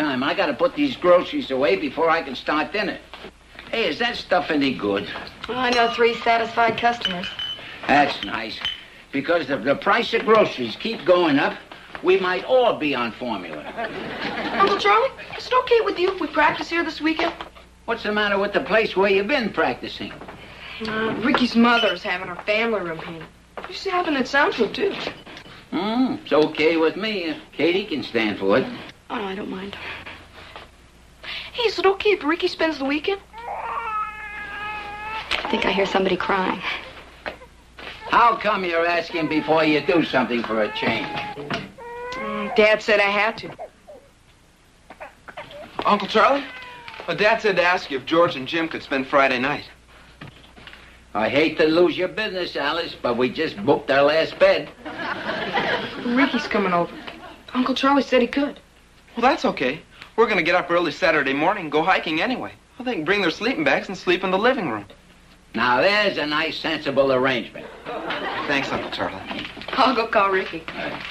time. I gotta put these groceries away before I can start dinner. Hey, is that stuff any good? Well, I know 3 satisfied customers. That's nice. Because if the price of groceries keep going up, we might all be on formula. Uncle Charlie, is it okay with you if we practice here this weekend? What's the matter with the place where you've been practicing? Ricky's mother's having her family room painted. She's having it soundproof, too. It's okay with me. Katie can stand for it. Oh, I don't mind. Hey, is it okay if Ricky spends the weekend? I think I hear somebody crying. How come you're asking before you do something for a change? Dad said I had to. Uncle Charlie? Well, Dad said to ask you if George and Jim could spend Friday night. I hate to lose your business, Alice, but we just booked our last bed. Ricky's coming over. Uncle Charlie said he could. Well, that's okay. We're going to get up early Saturday morning and go hiking anyway. Well, they can bring their sleeping bags and sleep in the living room. Now, there's a nice, sensible arrangement. Thanks, Uncle Charlie. I'll go call Ricky.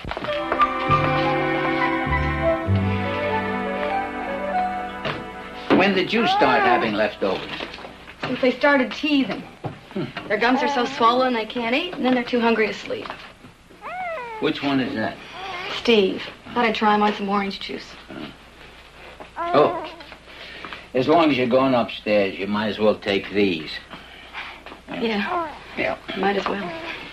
When did you start having leftovers? Since they started teething. Their gums are so swollen they can't eat, and then they're too hungry to sleep. Which one is that? Steve, thought I'd try him on some orange juice. Oh, as long as you're going upstairs, you might as well take these. Yeah. Yeah. Might as well.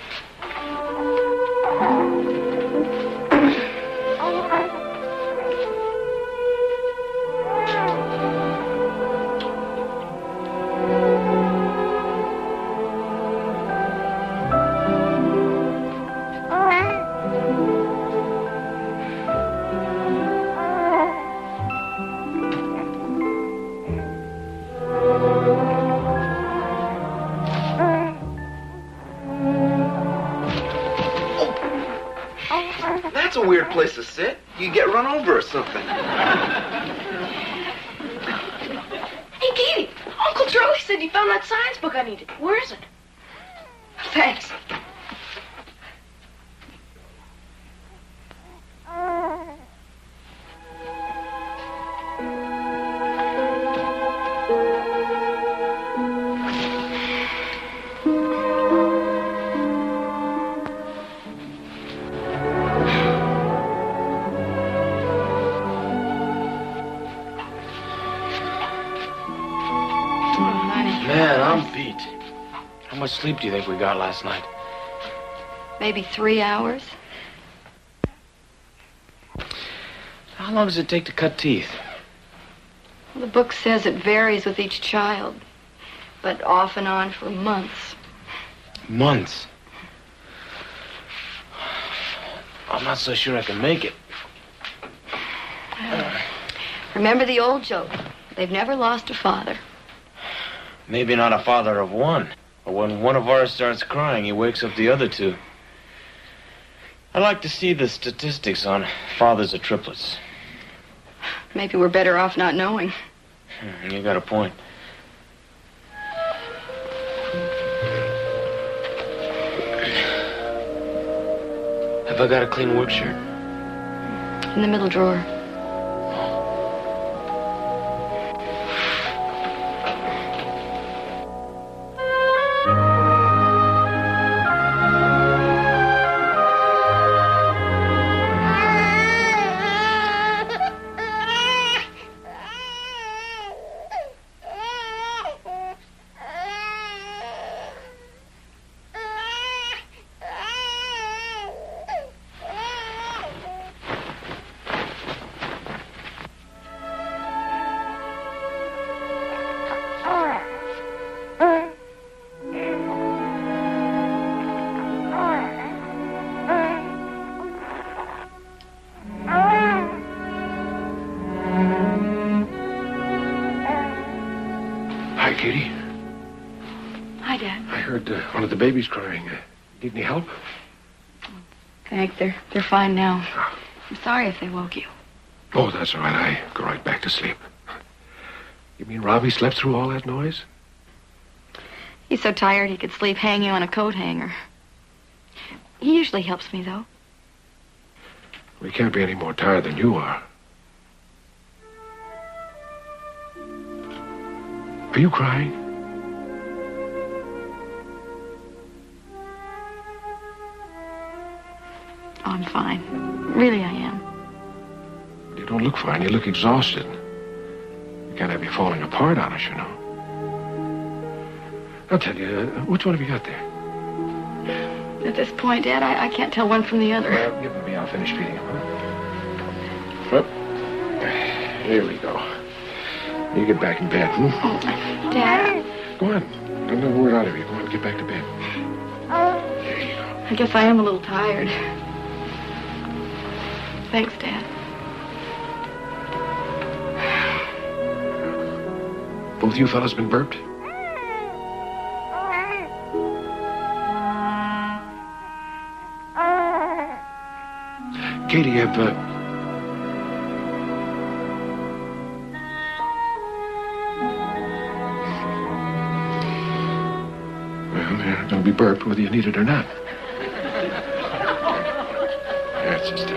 That's a weird place to sit. You get run over or something. Hey, Katie, Uncle Charlie said you found that science book I needed. Where is it? Thanks. Man, I'm beat. How much sleep do you think we got last night? Maybe 3 hours. How long does it take to cut teeth? Well, the book says it varies with each child, but off and on for months. Months? I'm not so sure I can make it. Remember the old joke. They've never lost a father. Maybe not a father of one. But when one of ours starts crying, he wakes up the other two. I'd like to see the statistics on fathers of triplets. Maybe we're better off not knowing. You got a point. Have I got a clean work shirt? In the middle drawer. Hi, Katie. Hi, Dad. I heard one of the babies crying. Need any help? Thanks. They're fine now. I'm sorry if they woke you. Oh, that's all right. I go right back to sleep. You mean Robbie slept through all that noise? He's so tired he could sleep hanging on a coat hanger. He usually helps me, though. We can't be any more tired than you are. Are you crying? Oh, I'm fine. Really, I am. You don't look fine. You look exhausted. You can't have you falling apart on us, you know. I'll tell you, which one have you got there? At this point, Dad, I can't tell one from the other. Well, give it to me. I'll finish feeding him, huh? Well, here we go. You get back in bed, hmm? Oh, Dad. Go on. Don't know a word out of you. Go on, get back to bed. There you go. I guess I am a little tired. Thanks, Dad. Both you fellas been burped? Katie, have, Well, they're going to be burped whether you need it or not. That's just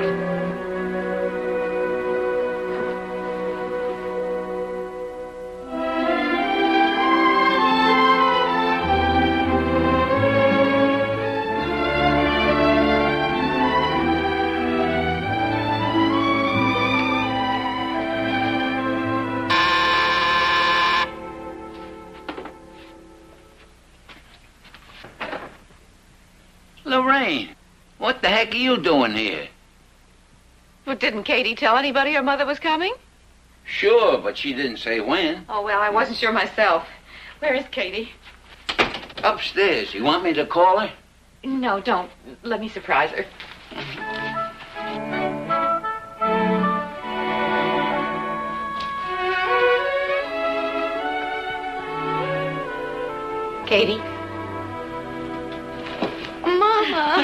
Lorraine, what the heck are you doing here? Well, didn't Katie tell anybody her mother was coming? Sure, but she didn't say when. Oh, well, I wasn't sure myself. Where is Katie? Upstairs. You want me to call her? No, don't. Let me surprise her. Katie? Mama!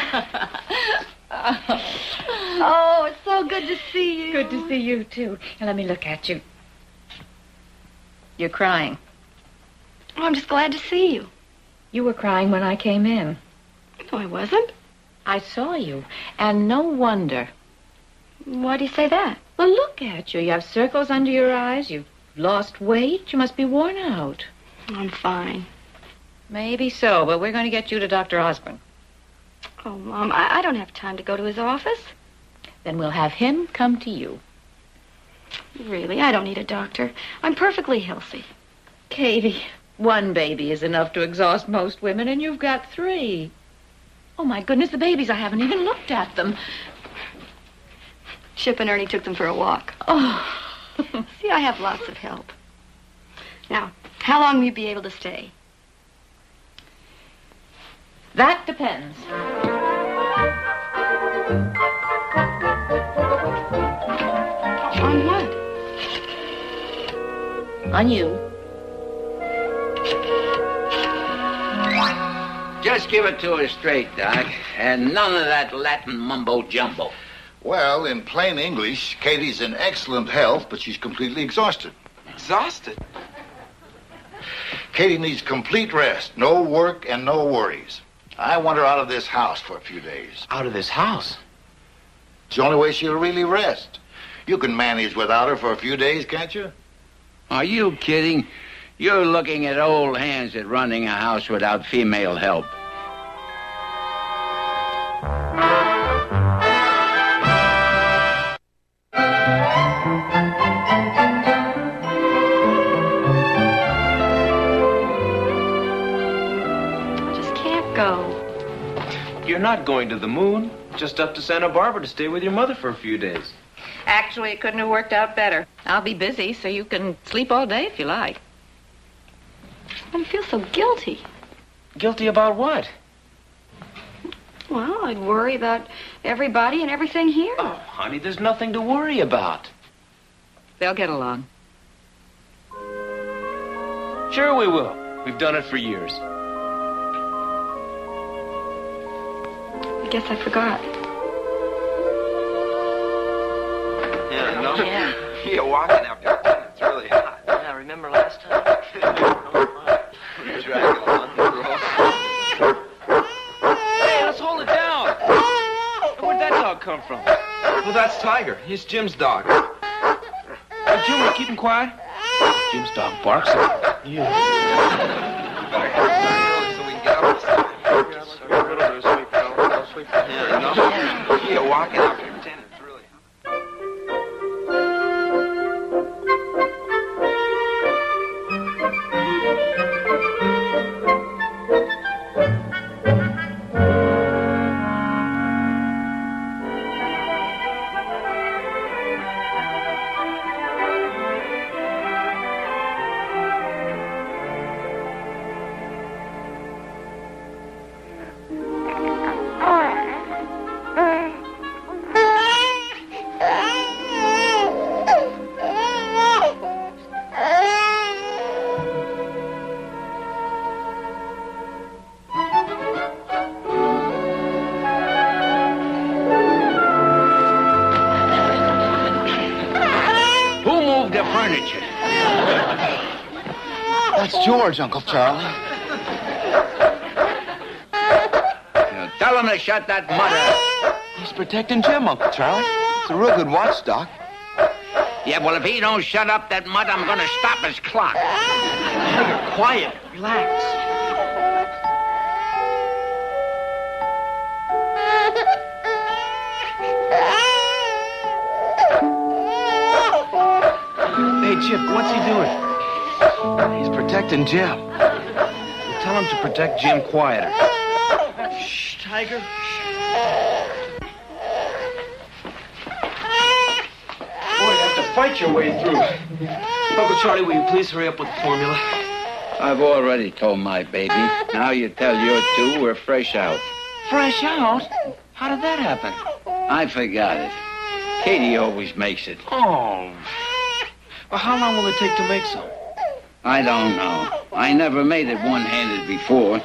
Oh, it's so good to see you. Good to see you, too. And let me look at you. You're crying. Oh, I'm just glad to see you. You were crying when I came in. No, I wasn't. I saw you, and no wonder. Why do you say that? Well, look at you. You have circles under your eyes. You've lost weight. You must be worn out. I'm fine. Maybe so, but we're going to get you to Dr. Osborne. Oh, Mom, I don't have time to go to his office. Then we'll have him come to you. Really, I don't need a doctor. I'm perfectly healthy. Katie, one baby is enough to exhaust most women, and you've got 3. Oh, my goodness, the babies, I haven't even looked at them. Chip and Ernie took them for a walk. Oh. See, I have lots of help. Now, how long will you be able to stay? That depends. On what? On you. Just give it to her straight, Doc. And none of that Latin mumbo-jumbo. Well, in plain English, Katie's in excellent health, but she's completely exhausted. Exhausted? Katie needs complete rest, no work and no worries. I want her out of this house for a few days. Out of this house? It's the only way she'll really rest. You can manage without her for a few days, can't you? Are you kidding? You're looking at old hands at running a house without female help. You're not going to the moon. Just up to Santa Barbara to stay with your mother for a few days. Actually, it couldn't have worked out better. I'll be busy, so you can sleep all day if you like. I feel so guilty. Guilty about what? Well, I'd worry about everybody and everything here. Oh, honey, there's nothing to worry about. They'll get along. Sure we will. We've done it for years. I guess I forgot. Yeah, no? Yeah. You're walking after dinner. It's really hot. Yeah, remember last time? Dragging along the road. Hey, let's hold it down. Where'd that dog come from? Well, that's Tiger. He's Jim's dog. Jim, will you keep him quiet? Jim's dog barks at him. Yeah. Better get early so we can get up. Yeah, no. Yeah, walking after 10 is really... That's George, Uncle Charlie. Now, tell him to shut that mother. He's protecting Jim, Uncle Charlie. It's a real good watchdog. Yeah, well, if he don't shut up that mud, I'm going to stop his clock. Tiger, quiet. Relax. Hey, Chip, what's he doing? He's protecting Jim. Well, tell him to protect Jim quieter. Shh, Tiger. Boy, you have to fight your way through. Uncle Charlie, will you please hurry up with the formula? I've already told my baby. Now you tell your two we're fresh out. Fresh out? How did that happen? I forgot it. Katie always makes it. Oh. Well, how long will it take to make some? I don't know. I never made it one-handed before.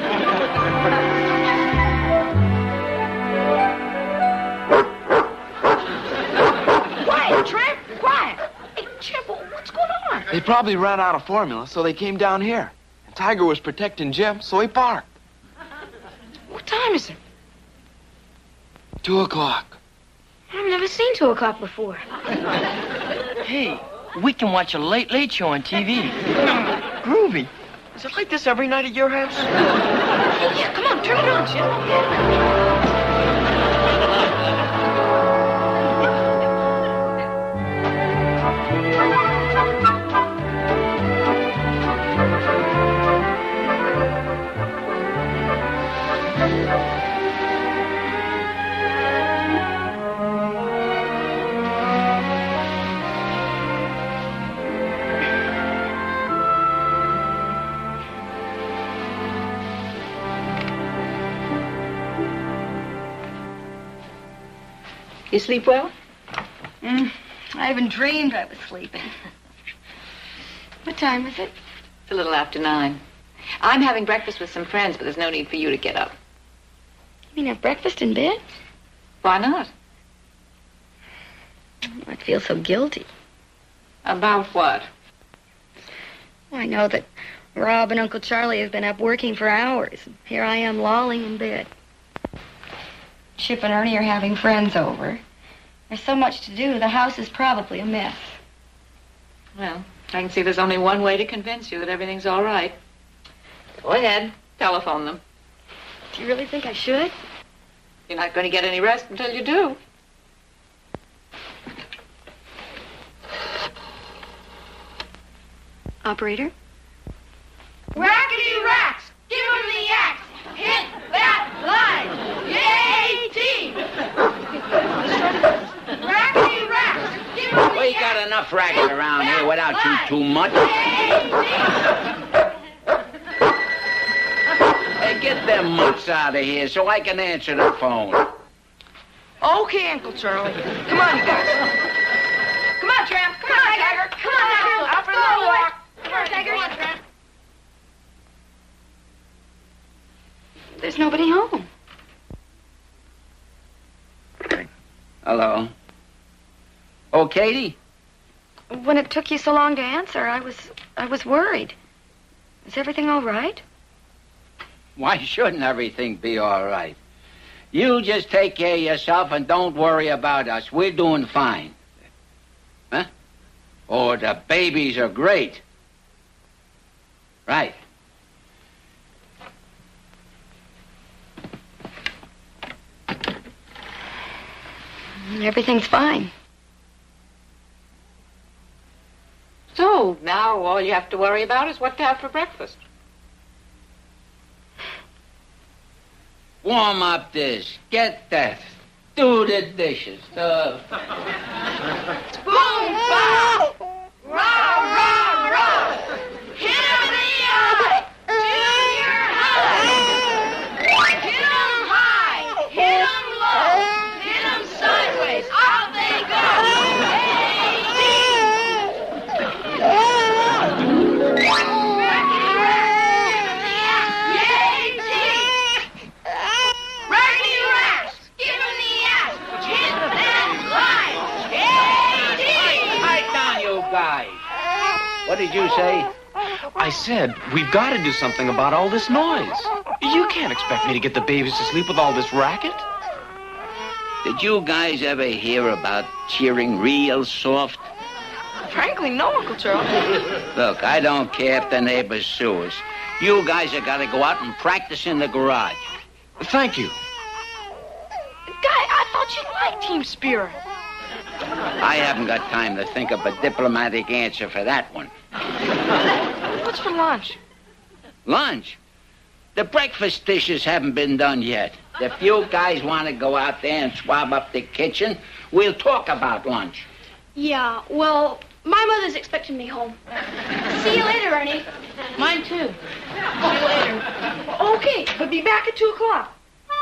Quiet, Tramp, quiet. Hey, Chip, what's going on? They probably ran out of formula, so they came down here. And Tiger was protecting Jim, so he barked. What time is it? 2 o'clock. I've never seen 2 o'clock before. Hey, we can watch a late show on TV. Groovy. Is it like this every night at your house? Yeah, come on, turn it on, Chip. You sleep well? I even dreamed I was sleeping. What time is it? It's a little after 9. I'm having breakfast with some friends, but there's no need for you to get up. You mean have breakfast in bed? Why not? I feel so guilty. About what? Well, I know that Rob and Uncle Charlie have been up working for hours. Here I am lolling in bed. Chip and Ernie are having friends over. There's so much to do, the house is probably a mess. Well, I can see there's only one way to convince you that everything's all right. Go ahead, telephone them. Do you really think I should? You're not going to get any rest until you do. Operator? Rackety racks! Give him the axe! Hit that line! Yay, team! Rackety racks! Give him the We got enough racket around here without you too much. Hey, get them mutts out of here so I can answer the phone. Okay, Uncle Charlie. Come on, you guys. Come on, Tramp! Come on, Tiger! Come on, Tiger! Out for a little walk! Come on, Tiger! Come on, Tramp! There's nobody home. Hello. Oh, Katie? When it took you so long to answer, I was worried. Is everything all right? Why shouldn't everything be all right? You just take care of yourself and don't worry about us. We're doing fine. Huh? Oh, the babies are great. Right. Everything's fine. So, now all you have to worry about is what to have for breakfast. Warm up this. Get that. Do the dishes. Boom, pow! Rah, rah, rah! Hit him in the eye! Junior high! Hit him high! Hit him low! Hit him sideways! Out they go! Rackety racks! Give him the ass! Hit that line! Pipe down, you guys. What did you say? I said, we've got to do something about all this noise. You can't expect me to get the babies to sleep with all this racket. Did you guys ever hear about cheering real soft? Frankly, no, Uncle Charlie. Look, I don't care if the neighbors sue us. You guys have got to go out and practice in the garage. Thank you. Guy, I thought you liked Team Spirit. I haven't got time to think of a diplomatic answer for that one. What's for lunch? Lunch? The breakfast dishes haven't been done yet. If you guys want to go out there and swab up the kitchen, we'll talk about lunch. Yeah, well, my mother's expecting me home. See you later, Ernie. Mine, too. See you later. Okay, but be back at 2 o'clock.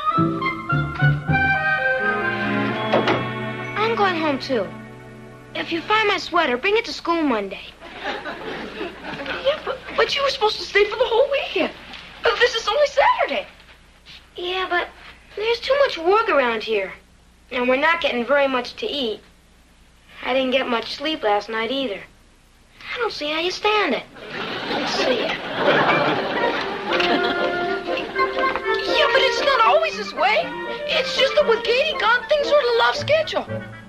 I'm going home, too. If you find my sweater, bring it to school Monday. Yeah, but you were supposed to stay for the whole weekend. This is only Saturday. Yeah, but there's too much work around here. And we're not getting very much to eat. I didn't get much sleep last night either. I don't see how you stand it. Let's see. Yeah, but it's not always this way. It's just that with Katie gone, things sort of off schedule.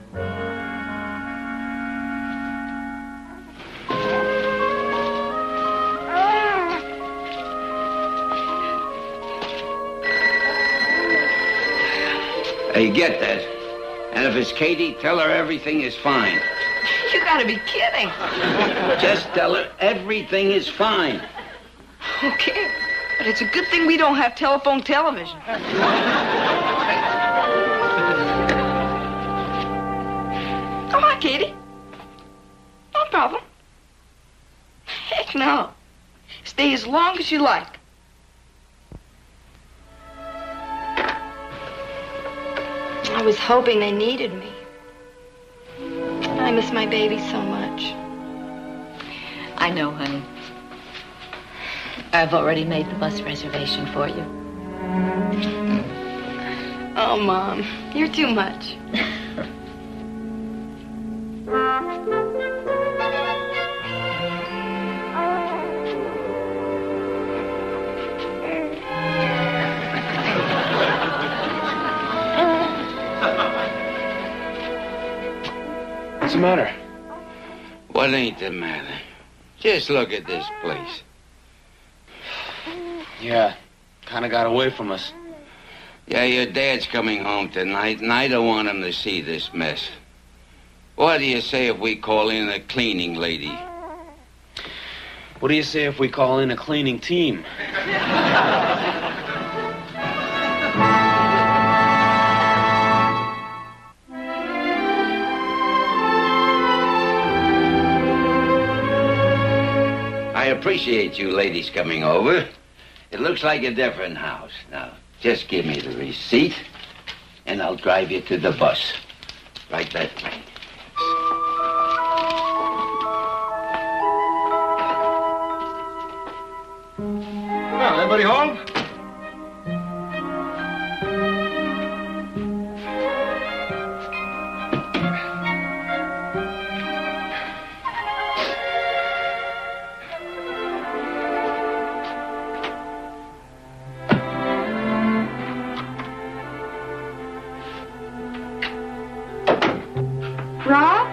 Hey, get that. And if it's Katie, tell her everything is fine. You gotta be kidding. Just tell her everything is fine. Okay, but it's a good thing we don't have telephone television. Come on, Katie. No problem. Heck no. Stay as long as you like. I was hoping they needed me. I miss my baby so much. I know, honey. I've already made the bus reservation for you. Oh, Mom, you're too much. What's the matter? What ain't the matter? Just look at this place. Yeah, kind of got away from us. Yeah, your dad's coming home tonight, and I don't want him to see this mess. What do you say if we call in a cleaning lady? What do you say if we call in a cleaning team? I appreciate you ladies coming over. It looks like a different house. Now, just give me the receipt, and I'll drive you to the bus. Right that way. Well, anybody home? Rob?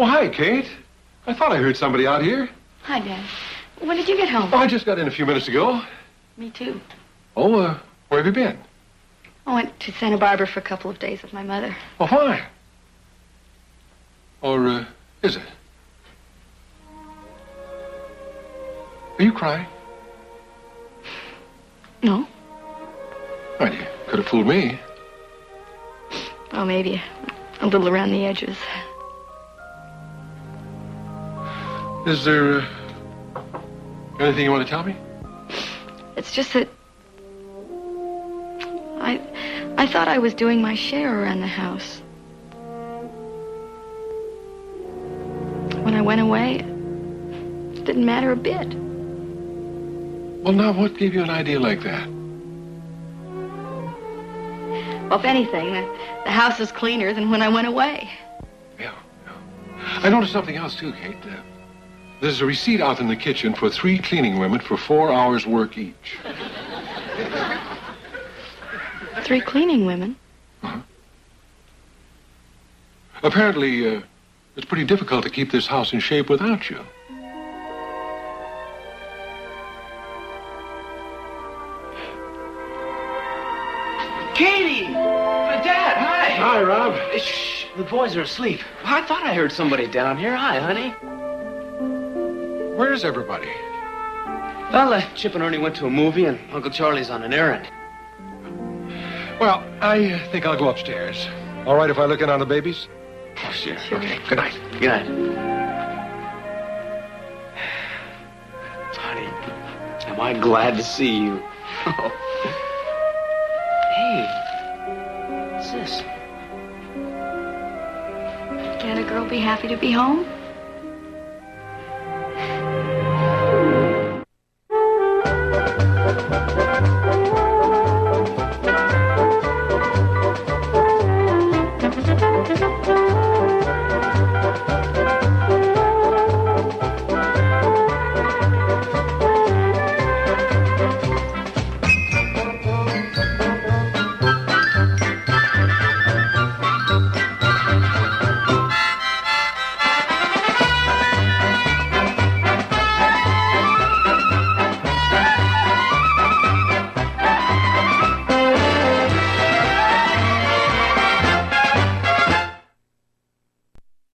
Oh, hi, Kate. I thought I heard somebody out here. Hi, Dad. When did you get home? Oh, I just got in a few minutes ago. Me too. Oh, where have you been? I went to Santa Barbara for a couple of days with my mother. Oh, fine. Or, is it? Are you crying? No. Well, you could have fooled me. Well, maybe a little around the edges. Is there anything you want to tell me? It's just that I thought I was doing my share around the house. When I went away, it didn't matter a bit. Well, now, what gave you an idea like that? Well, if anything, the house is cleaner than when I went away. Yeah. I noticed something else, too, Kate. There's a receipt out in the kitchen for 3 cleaning women for 4 hours' work each. 3 cleaning women? Uh-huh. Apparently, it's pretty difficult to keep this house in shape without you. Katie! Dad, hi! Hi, Rob. Shh, the boys are asleep. I thought I heard somebody down here. Hi, honey. Where's everybody? Well, Chip and Ernie went to a movie, and Uncle Charlie's on an errand. Well, I think I'll go upstairs. All right if I look in on the babies? Oh, sure. Okay, good night. Good night. Honey, am I glad to see you. Hey, what's this? Can't a girl be happy to be home?